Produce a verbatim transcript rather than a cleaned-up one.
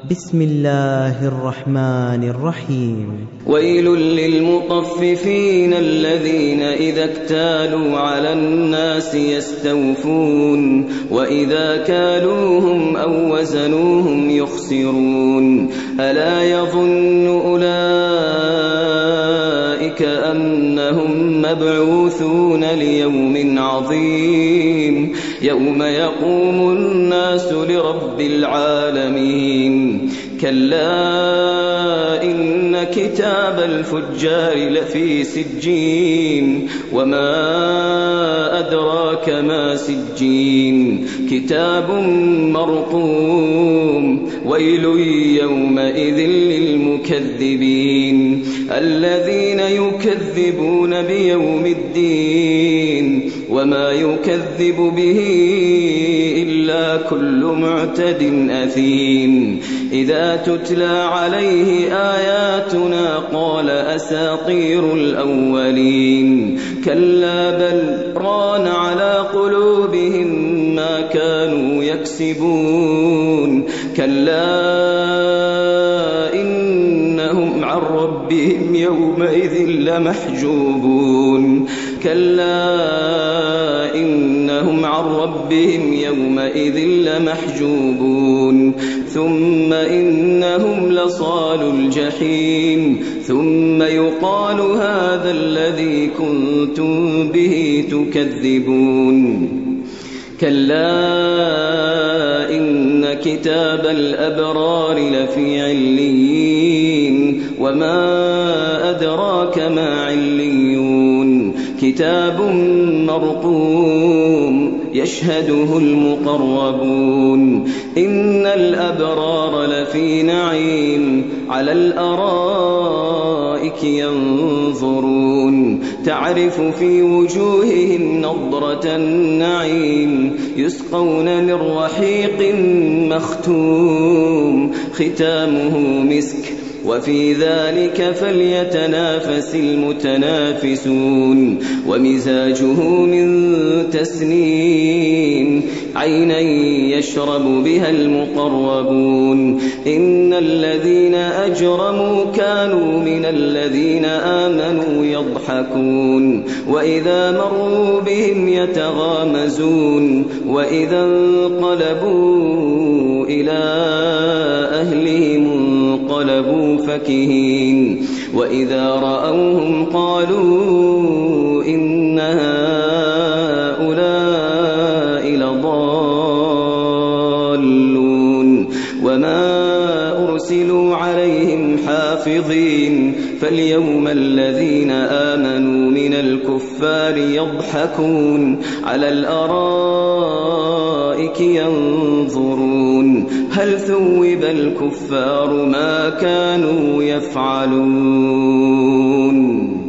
بسم الله الرحمن الرحيم. ويل للمطففين الذين إذا اكتالوا على الناس يستوفون وإذا كالوهم أو وزنوهم يخسرون ألا يظن أولئك أنهم مبعوثون ليوم عظيم يوم يقوم الناس لرب العالمين كلا إن كتاب الفجار لفي سجين وما أدراك ما سجين كتاب مرقوم ويل يومئذ للمكذبين الذين يكذبون بيوم الدين وما يكذب به إلا كل معتد أثيم إذا تتلى عليه آياتنا قال أساطير الأولين كلا بل ران على قلوبهم ما كانوا يكسبون كلا إنهم عن ربهم يومئذ لمحجوبون كلا إنهم عن ربهم يومئذ لمحجوبون ثم إنهم لصال الجحيم ثم يقال هذا الذي كنتم به تكذبون كلا إن كتاب الأبرار لفي عليين وما أدراك ما عليون كتاب مرقوم يشهده المقربون إن الأبرار لفي نعيم على الأرائك ينظرون تعرف في وجوههم نضرة النعيم يسقون من رحيق مختوم ختامه مسك وفي ذلك فليتنافس المتنافسون ومزاجه من تسنيم عينا يشرب بها المقربون إن الذين أجرموا كانوا من الذين آمنوا يضحكون وإذا مروا بهم يتغامزون وإذا انقلبوا إلى أهلهم انقلبوا فكهين وإذا رأوهم قالوا إن هؤلاء لضالون وما أرسلوا عليهم حافظين فاليوم الذين آمنوا من الكفار يضحكون على الأرائك ينظرون هل ثوب الكفار ما كانوا يفعلون.